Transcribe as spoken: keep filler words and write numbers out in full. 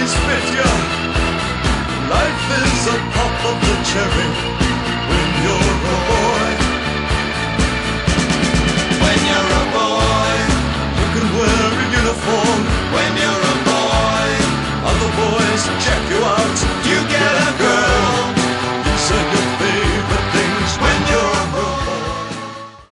always fit ya. Life is a pop of the cherry when you're a boy. When you're a boy, you can wear a uniform. When you're a boy, other boys check you out.